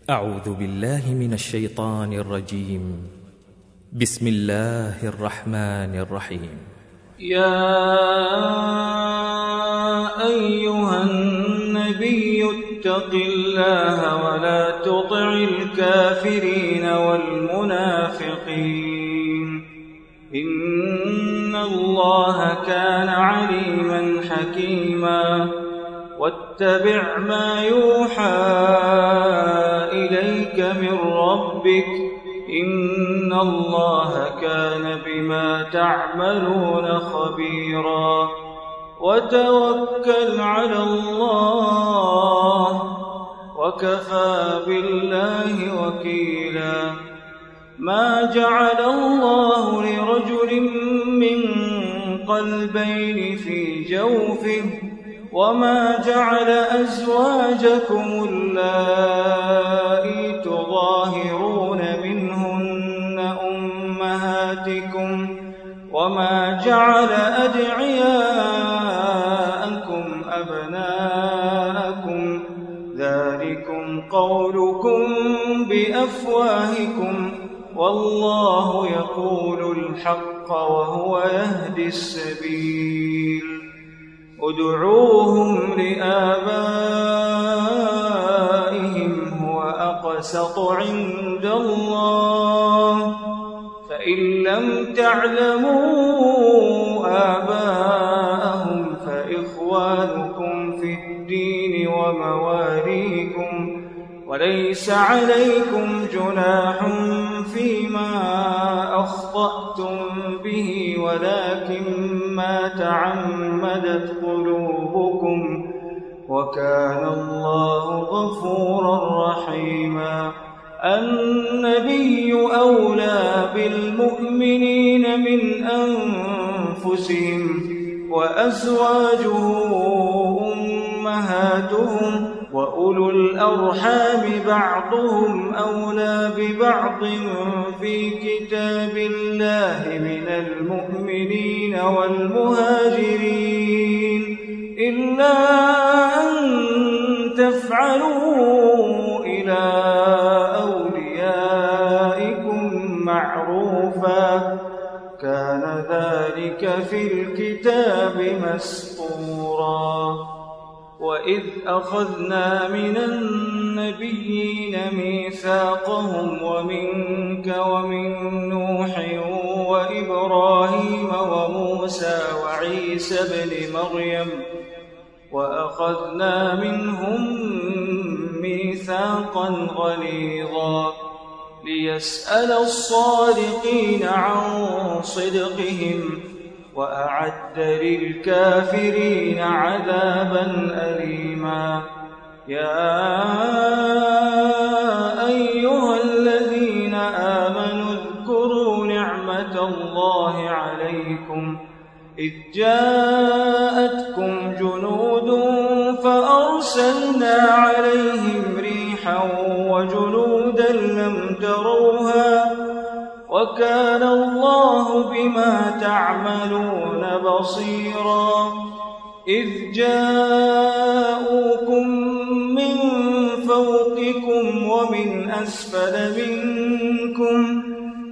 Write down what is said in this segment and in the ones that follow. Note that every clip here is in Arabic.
أعوذ بالله من الشيطان الرجيم. بسم الله الرحمن الرحيم. يا أيها النبي اتق الله ولا تطع الكافرين والمنافقين إن الله كان عليما حكيما واتبع ما يوحى إليك من ربك إن الله كان بما تعملون خبيرا وتوكل على الله وكفى بالله وكيلا ما جعل الله لرجل من قلبين في جوفه وما جعل أزواجكم اللائي تظاهرون منهن أمهاتكم وما جعل أدعياءكم أبناءكم ذلكم قولكم بأفواهكم والله يقول الحق وهو يهدي السبيل ادعوهم لآبائهم هو أقسط عند الله فإن لم تعلموا آباءهم فإخوانكم في الدين ومواليكم وليس عليكم جناح فيما أخطأتم به ولكن ما تعمدت قلوبكم وكان الله غفورا رحيما النبي أولى بالمؤمنين من أنفسهم وأزواجه أمهاتهم وأولو الأرحام بعضهم أولى ببعض في كتاب الله من المؤمنين والمهاجرين إلا أن تفعلوا إلى أوليائكم معروفا كان ذلك في الكتاب مسطورا وإذ أخذنا من النبيين ميثاقهم ومنك ومن نوح وإبراهيم وموسى وعيسى ابن مريم وأخذنا منهم ميثاقا غليظا ليسأل الصادقين عن صدقهم وأعد للكافرين عذابا أليما يا أيها الذين آمنوا اذكروا نعمة الله عليكم إذ جاءتكم جنود فأرسلنا عليهم ريحا وجنودا لم تروها وكان الله بما تعملون بصيرا إذ جاءوكم من فوقكم ومن أسفل منكم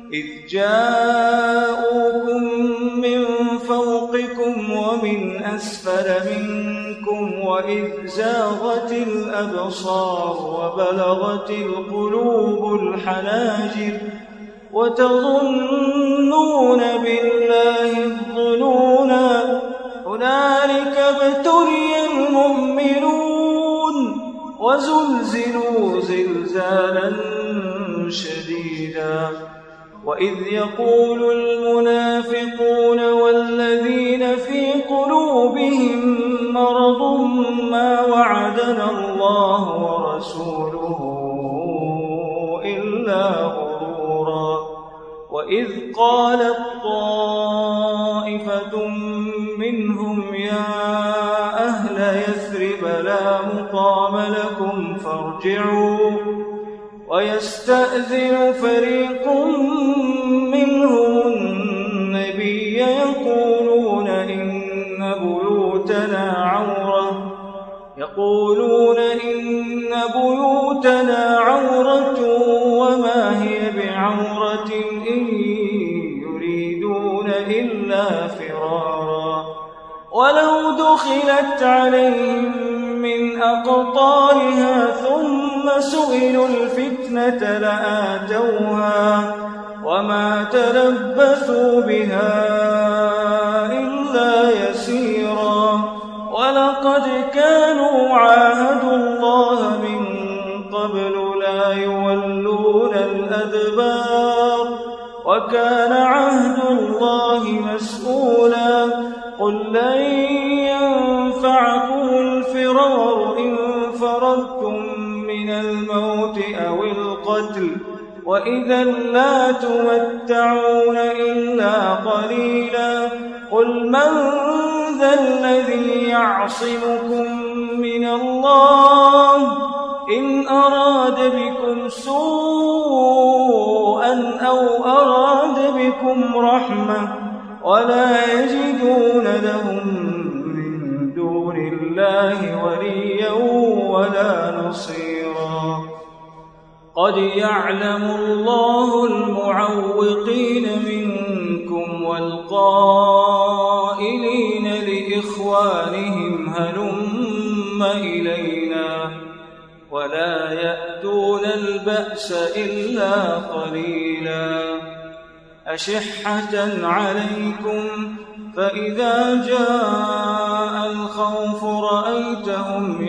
وإذ زاغت الأبصار وبلغت القلوب الحناجر وتظنون بالله الظنونا هنالك ابتلي المؤمنون وزلزلوا زلزالا شديدا وإذ يقول المنافقون والذين في قلوبهم مرض ما وعدنا الله ورسوله إلا غرورا وإذ قالت طائفة منهم يا أهل يثرب لا مقام لكم فارجعوا ويستأذن فريق منهم النبي يقولون إن بيوتنا عورة دُخِلَتْ عَلَيْهِمْ مِنْ أَقْطَارِهَا ثُمَّ سُئِلُوا الْفِتْنَةَ لَآتَوْهَا وَمَا تَلَبَّثُوا بِهَا إِلَّا يَسِيرًا وَلَقَدْ كَانُوا عَاهَدُوا اللَّهَ مِنْ قَبْلُ لَا يُوَلُّونَ الْأَدْبَارَ وَكَانَ عَهْدُ اللَّهِ مَسْئُولًا قُل لَّن يَنفَعَكُمُ الْفِرَارُ إِن فَرَرْتُم مِّنَ الْمَوْتِ أَوِ الْقَتْلِ وَإِذًا لَّا تُمَتَّعُونَ إِلَّا قَلِيلًا قُلْ مَن ذَا الَّذِي يَعْصِمُكُم مِّنَ اللَّهِ إِنْ أَرَادَ بِكُمْ سُوءًا أَوْ أَرَادَ بِكُمْ رَحْمَةً وَلَا يَجِدُونَ لَهُم مِّن دُونِ اللَّهِ وَلِيًّا وَلَا نَصِيرًا قَدْ يَعْلَمُ اللَّهُ الْمُعَوِّقِينَ مِنكُمْ وَالْقَائِلِينَ لِإِخْوَانِهِمْ هَلُمَّ إِلَيْنَا وَلَا يَأْتُونَ الْبَأْسَ إِلَّا قَلِيلًا أَشِحَّةً عَلَيْكُمْ فَإِذَا جَاءَ الْخَوْفُ رَأَيْتَهُمْ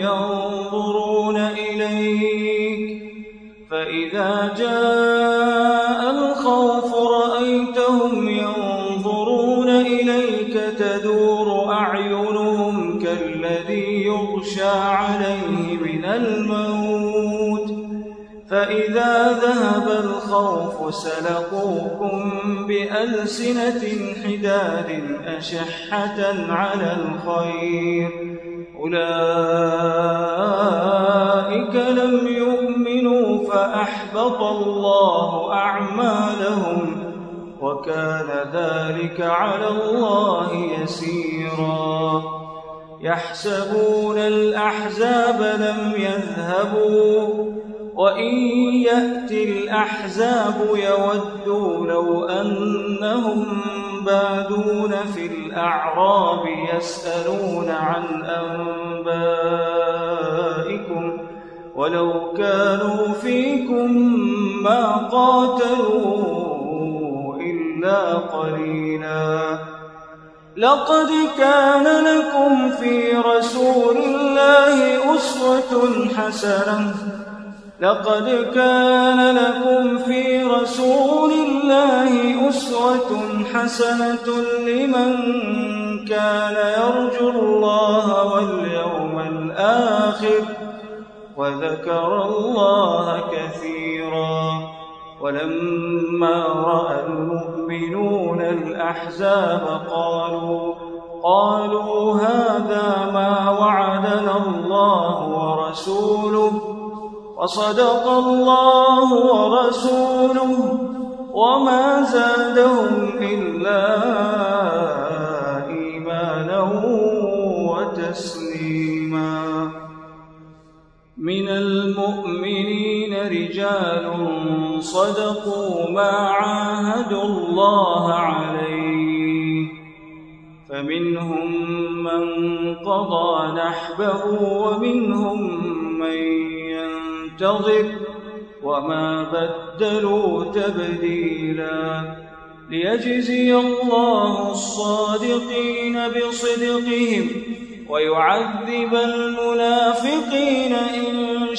يَنظُرُونَ إِلَيْكَ تَدُورُ أَعْيُنُهُمْ كَالَّذِي يُغْشَىٰ عَلَيْهِ مِنَ الْمَوْتِ فَإِذَا ذَهَبَ الْخَوْفُ سَلَقُوكُم بِأَلْسِنَةٍ حِدَادٍ أَشِحَّةً عَلَى الْخَيْرِ أُولَٰئِكَ لَمْ يُؤْمِنُوا فَأَحْبَطَ اللَّهُ أَعْمَالَهُمْ وَكَانَ ذَٰلِكَ عَلَى اللَّهِ يَسِيرًا يَحْسَبُونَ الْأَحْزَابَ لَمْ يَذْهَبُوا وَإِن يَأْتِ الْأَحْزَابُ يَوَدُّوا لَوْ أَنَّهُم بَادُونَ فِي الْأَعْرَابِ يَسْأَلُونَ عَنْ أَنبَائِكُمْ وَلَوْ كَانُوا فِيكُم مَّا قَاتَلُوا إِلَّا قَلِيلًا لَقَدْ كَانَ لَكُمْ فِي رَسُولِ اللَّهِ أُسْوَةٌ حَسَنَةٌ لِّمَن كَانَ يَرْجُو اللَّهَ وَالْيَوْمَ الْآخِرَ وَذَكَرَ اللَّهَ كَثِيرًا وَلَمَّا رَأَى الْمُؤْمِنُونَ الْأَحْزَابَ قالوا هَٰذَا مَا وَعَدَنَا اللَّهُ وَرَسُولُهُ وَصَدَقَ اللَّهُ وَرَسُولُهُ وَمَا زَادَهُمْ إِلَّا إِيمَانًا وَتَسْلِيمًا مِنَ الْمُؤْمِنِينَ رِجَالٌ صَدَقُوا مَا عَاهَدُوا اللَّهَ عَلَيْهِ فَمِنْهُم مَّن قَضَىٰ نَحْبَهُ وَمِنْهُم مَّن يَنتَظِرُ وَمَا بَدَّلُوا تَبْدِيلًا لِيَجْزِيَ اللَّهُ الصَّادِقِينَ بِصِدْقِهِمْ وَيُعَذِّبَ الْمُنَافِقِينَ إِن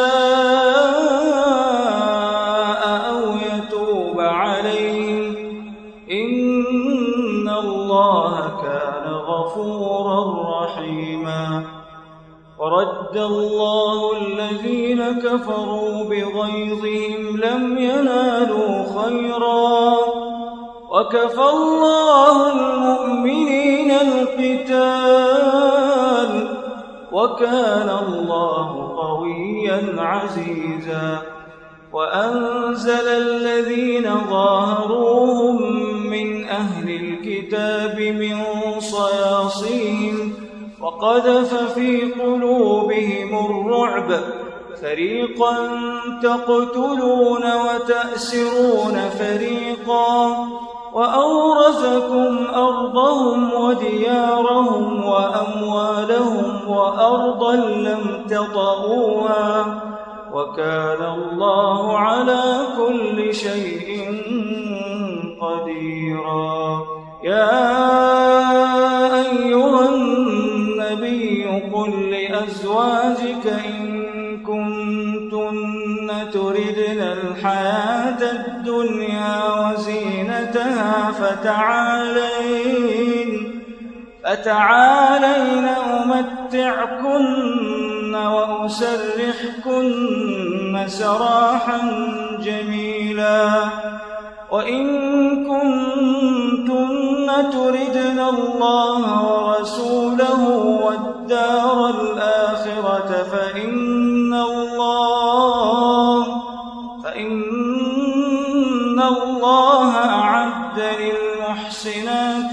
شَاءَ أَوْ يَتُوبَ عَلَيْهِمْ إِنَّ اللَّهَ كَانَ غَفُورًا رَّحِيمًا وَرَدَّ اللَّهُ الَّذِينَ كَفَرُوا بِغَيْظِهِمْ لَمْ يَنَالُوا خَيْرًا وَكَفَى اللَّهُ الْمُؤْمِنِينَ الْقِتَالَ وَكَانَ اللَّهُ قَوِيًّا عَزِيزًا وَأَنزَلَ الَّذِينَ ظَاهَرُوهُم مِّنْ أَهْلِ الْكِتَابِ مِن صَيَاصِيهِمْ وَقَذَفَ فِي قُلُوبِهِمُ الرُّعْبَ فَرِيقًا تَقْتُلُونَ وَتَأْسِرُونَ فَرِيقًا وأورثكم أرضهم وديارهم وأموالهم وأرضا لم تطئوها وكان الله على كل شيء قديرا. يا أيها النبي قل لأزواجك إن كنتن تردن الحياة الدنيا وزينتها فتعالين أمتعكن وأسرحكن سراحا جميلا. وإن كنتن تردن الله ورسوله والدار الآخرة فإن الله أعد للمحسنات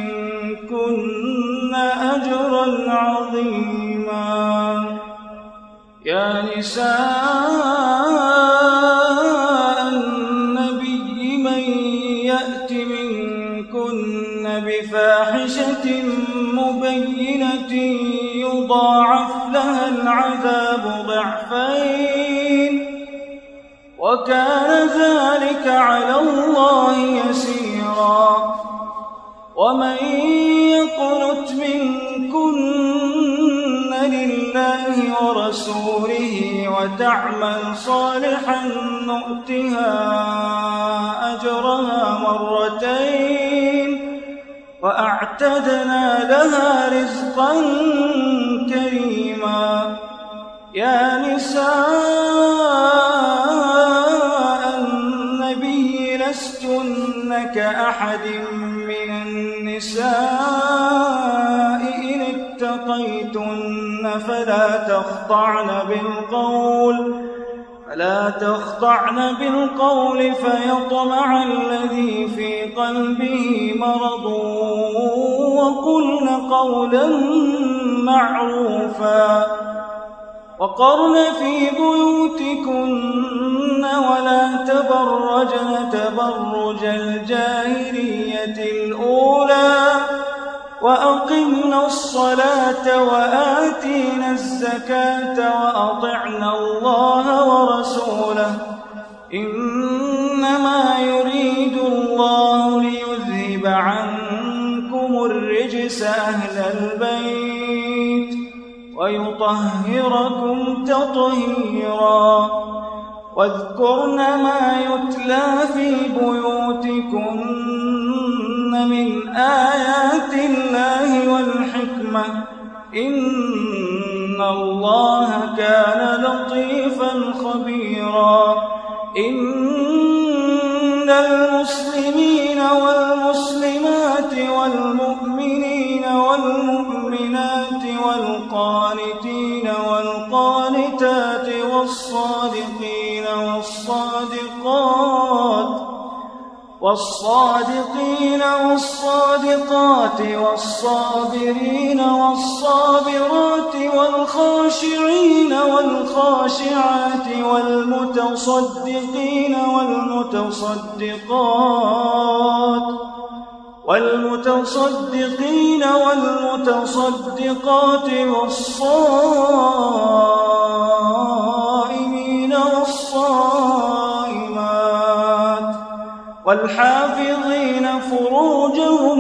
منكن أجرا عظيما. يا نساء النبي من يأت منكن بفاحشة مبينة يضاعف لها العذاب ضعفين وكان ذلك على الله يسيرا. ومن يقنت منكن لله ورسوله وتعمل صالحا نؤتها أجرها مرتين وأعتدنا لها رزقا كريما. يا نساء النبي لستن كأحد من النساء إن اتقيتن فلا تخضعن بالقول فيطمع الذي في قلبه مرض وقلن قولا معروفا. وقرن في بيوتكن ولا تبرجن تبرج الجاهلية الأولى وأقمنا الصلاة وآتينا الزكاة وأطعنا الله ورسوله إنما يريد الله ليذهب عنكم الرجس أهل البيت ويطهركم تطهيرا. واذكرن ما يتلى في بيوتكن من آيات الله والحكمة إن الله كان لطيفا خبيرا. إن المسلمين والمسلمات والمؤمنين والمؤمنات والقانتين والقانتات والصادقين والصادقات والصابرين والصابرات والخاشعين والخاشعات والمتصدقين والمتصدقات والصائمين والصائمات والحافظين فروجهم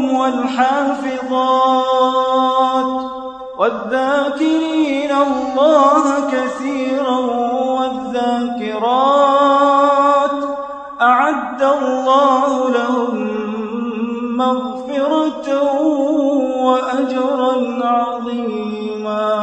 والحافظات والذاكرين الله كثيرا والذاكرات أعد الله لهم مغفرة وأجرا عظيما.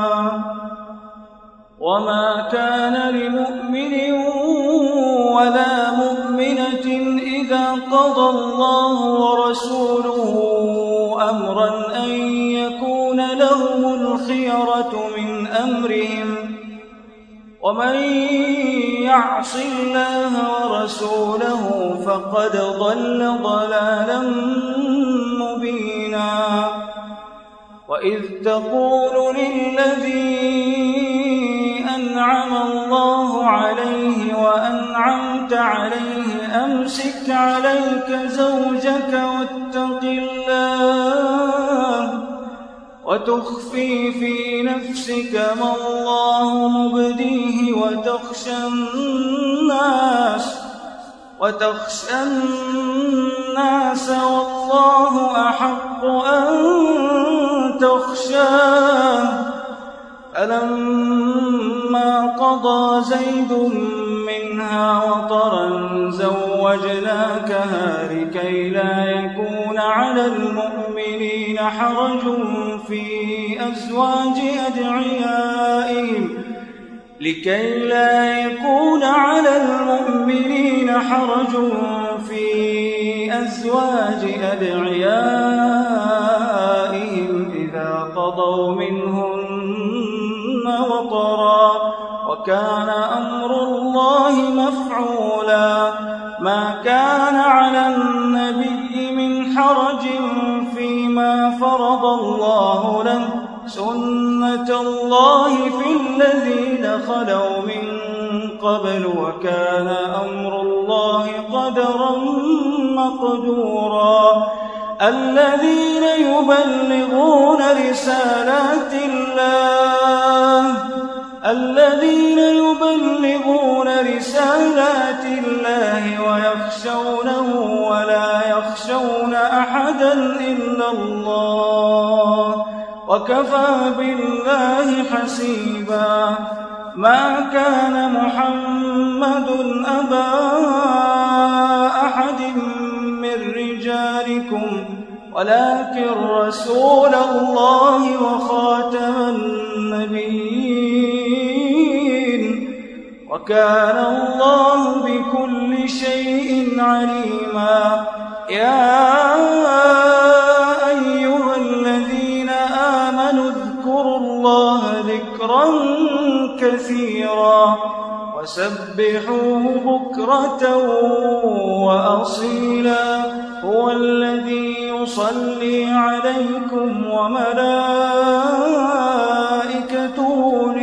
وما كان لمؤمن ولا مؤمنة إذا قضى الله ورسوله أمرا أن يكون لهم الخيرة من أمرهم ومن يعص الله ورسوله فقد ضل ضلالا مبينا. وإذ تقول للذي أنعم الله عليه وأنعمت عليه أمسك عليك زوجك واتق الله وتخفي في نفسك ما الله مبديه وتخشى الناس والله أحق أن تخشاه. فلما قضى زيد منها وطرا زوجناكها لكي لا يكون على المؤمنين حرج في أزواج أدعيائهم إذا قضوا منهن وطرا وكان أمر الله مفعولا. ما كان على النبي من حرج فيما فرض الله له سنة الله في الذين خلوا من قبل وكان أمر الله قدرا مقدورا. الذين يبلغون رسالات الله ويخشونه ولا يخشون أحدا إلا الله وكفى بالله حسيبا. ما كان محمد أبا أحد من رجالكم ولكن رسول الله وخاتم النبيين وكان الله بكل شيء عليما. يا أيها الذين آمنوا اذكروا الله ذكرا كثيرا وسبحوه بكرة وأصيلا. هو الذي يصلي عليكم وملائكته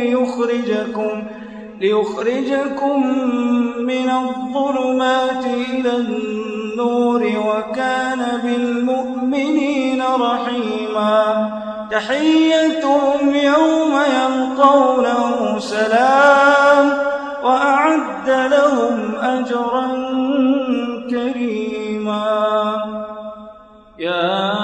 ليخرجكم من الظلمات إلى النور وكان بالمؤمنين رحيما. تحيتهم يوم يلقونه سلام وأعد لهم أجرا كريما. يا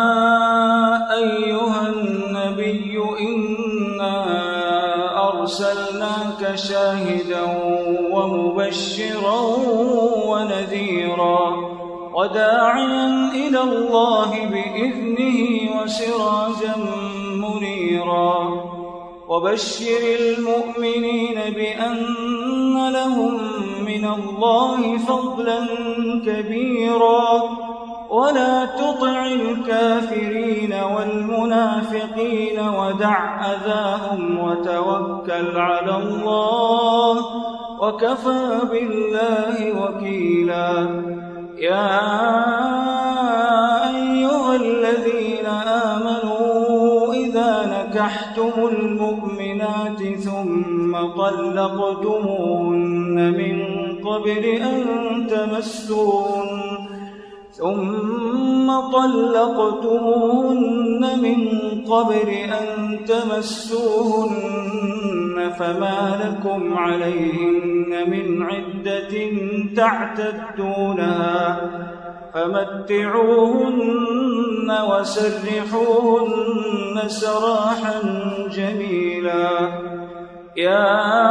أيها النبي إنا أرسلناك شاهدا ومبشرا ونذيرا وداعيا إلى الله بإذنه وسراجا منيرا. وبشر المؤمنين بأن لهم من الله فضلا كبيرا ولا تطع الكافرين والمنافقين ودع أذاهم وتوكل على الله وكفى بالله وكيلا. يا أيها الذين آمنوا إذا نكحتم المؤمنات ثم طلقتموهن من قبل أن تمسوهن فما لكم عليهن من عدة تعتدونها فمتعوهن وسرحوهن سراحا جميلا. يا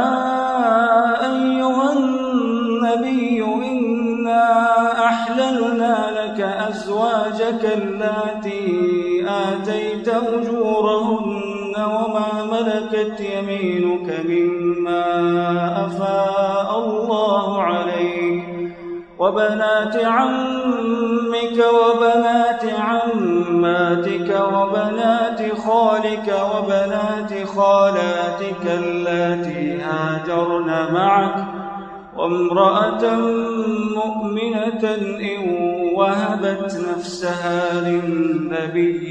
أيها النبي إنا أحللنا لك أزواجك اللاتي آتيت أجورهن وما ملكت يمينك مما أفاء الله عليك وبنات عمك وبنات عماتك وبنات خالك وبنات خالاتك اللاتي هاجرن معك وامرأة مؤمنة إن وهبت نفسها للنبي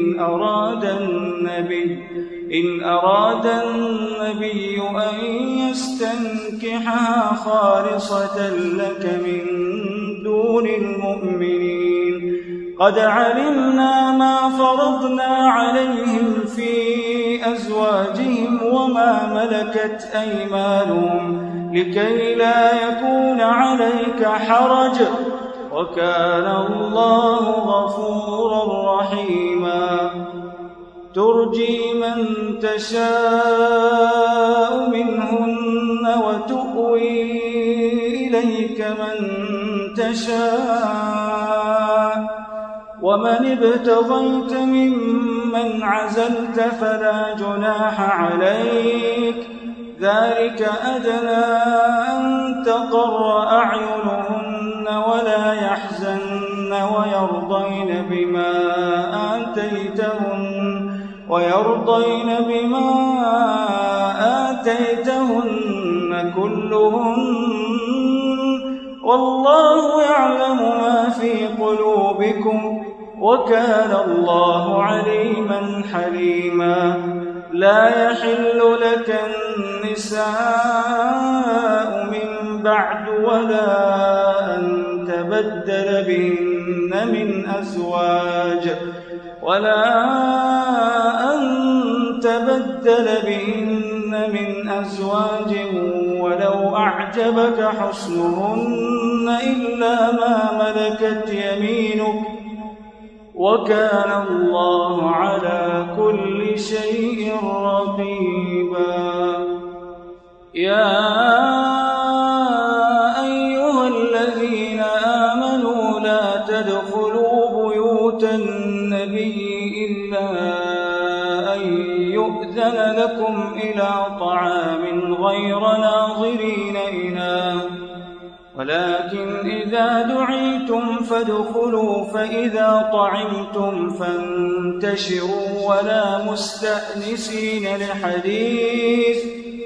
إن أراد النبي أن يستنكحها خالصة لك من دون المؤمنين. قد علمنا ما فرضنا عليهم في أزواجهم وما ملكت أيمانهم لكي لا يكون عليك حرج، وكان الله غفورا رحيما. ترجي من تشاء منهن وتؤوي إليك من تشاء، ومن ابتغيت ممن عزلت فلا جناح عليك، ذلك أدنى أن تقر أعينهن ولا يحزن ويرضين بما آتيتهن كلهن، والله يعلم ما في قلوبكم وكان الله عليما حليما. لا يحل لك النساء من بعد ولا أن تبدل بهن من أزواج ولو أعجبك حسنهن إلا ما ملكت يمينك، وكان الله على كل شيء رقيبا. يا أيها الذين آمنوا لا تدخلوا بيوت النبي إلا أن يؤذن لكم إلى طعام غير ناظرين إناه، ولكن إذا دعيتم فادخلوا، فإذا طعمتم فانتشروا ولا مستأنسين لحديث،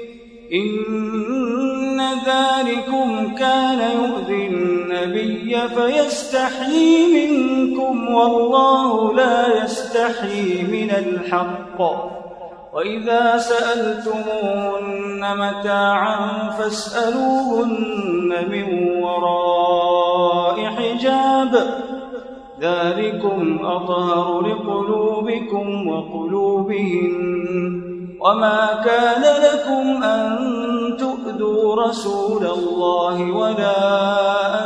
إن ذلكم كان يؤذي النبي فيستحيي منكم، والله لا يستحيي من الحق. وإذا سألتموهن متاعا فاسألوهن من وراء حجاب، ذلكم أطهر لقلوبكم وقلوبهن. وما كان لكم أن تؤذوا رسول الله ولا أن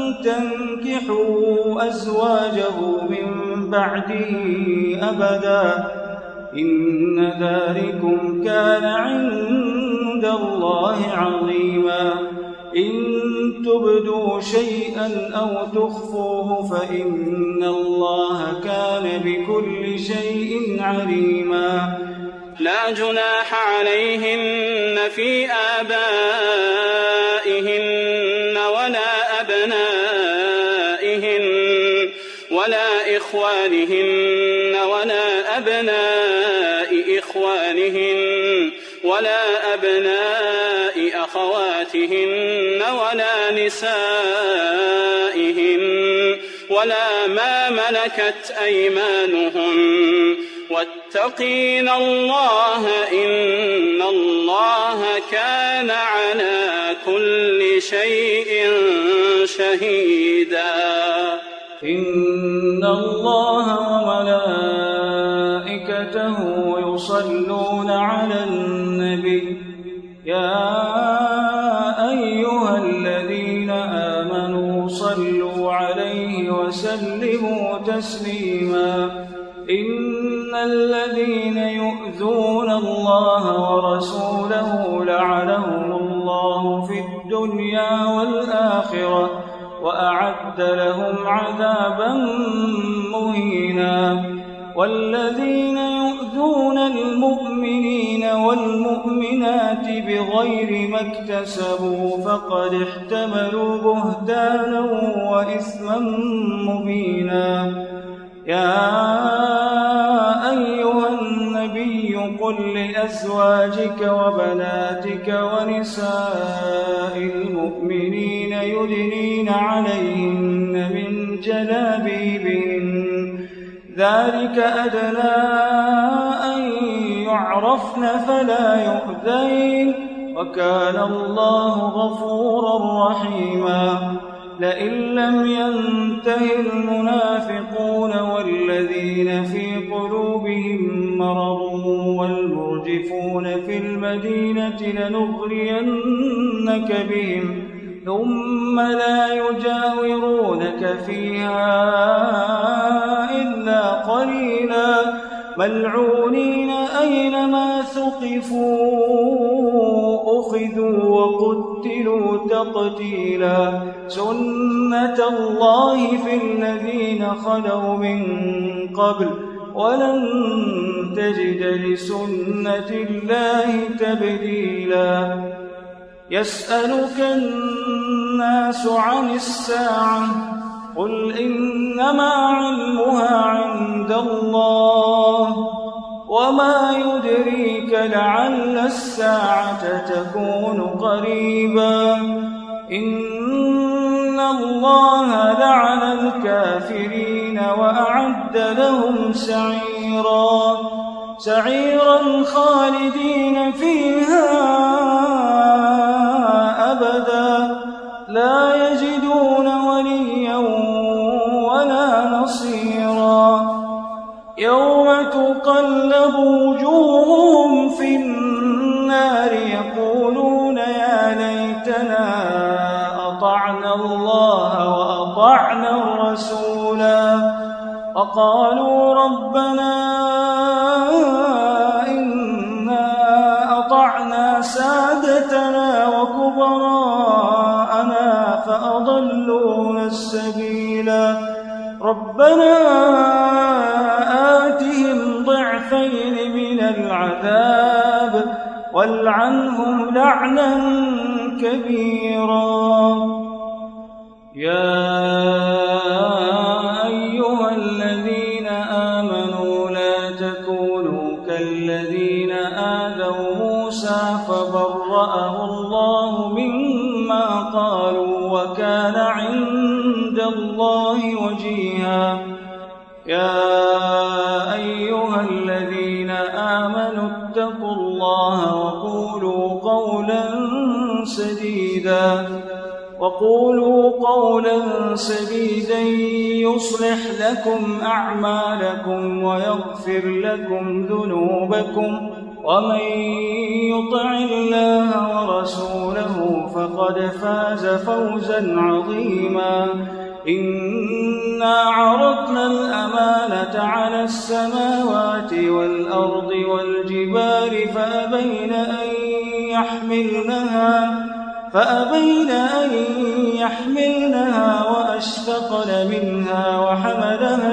تنكحوا أزواجه من بعده أبدا، إن ذلكم كان عند الله عظيما. إن تبدوا شيئا أو تخفوه فإن الله كان بكل شيء عليما. لا جناح عليهن في آبائهن ولا أبنائهن ولا إخوانهن ولا أبناء إخوانهن ولا أبناء أخواتهن ولا نسائهن ولا ما ملكت أيمانهن، واتقين الله إن الله كان على كل شيء شهيدا. إن الله وملائكته يصلون على النبي، يا أيها الذين آمنوا صلوا عليه وسلموا تسليما. إن الذين يؤذون الله ورسوله لعنهم الله في الدنيا والآخرة وأعد لهم عذابا مهينا. والذين يؤذون المؤمنين والمؤمنات بغير ما اكتسبوا فقد احتملوا بهتانا وإثما مبينا. يا أيها النبي قل لأزواجك وبناتك ونساء المؤمنين يدنين عليهن من جلابيبهن ذلك أدنى أن يعرفن فلا يؤذين وكان الله غفورا رحيما لئن لم ينته المنافقون والذين في قلوبهم مرض والمرجفون في المدينة لنغرينك بهم ثم لا يجاورونك فيها إلا قليلا ملعونين أينما ثقفوا أخذوا وقتلوا تقتيلا سنة الله في الذين خلوا من قبل ولن تجد لسنة الله تبديلا يسألك الناس عن الساعة قل إنما علمها عند الله وما يدريك لعل الساعة تكون قريبا إن الله لعن الكافرين وأعد لهم سعيرا خالدين فيها أبدا لا يجدون وليا ولا نصيرا يوم تقلب وجوههم في النار يقولون يا ليتنا أطعنا الله وأطعنا الرسولا وقالوا ربنا إنا أطعنا سادتنا وكبراءنا فأضلونا السبيلا ربنا آتهم ضعفين من العذاب والعنهم لعنا كبيرا يا أيها الذين آمنوا لا تكونوا كالذين آذوا موسى فبرأه الله مما قالوا وكان عند الله وجيها يا أيها الذين آمنوا اتقوا الله وقولوا قولا سديدا يصلح لكم أعمالكم ويغفر لكم ذنوبكم ومن يطع الله ورسوله فقد فاز فوزا عظيما إنا عرضنا الأمانة على السماوات والأرض والجبال فأبين أن يحملنها وأشفقن منها وحملها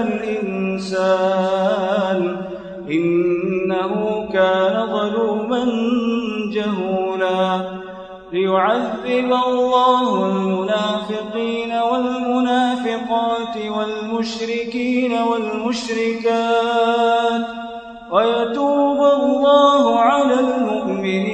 الإنسان إنه كان ظلوما جهولا ليعذب الله المنافقين والمنافقات والمشركين والمشركات ويتوب الله على المؤمنين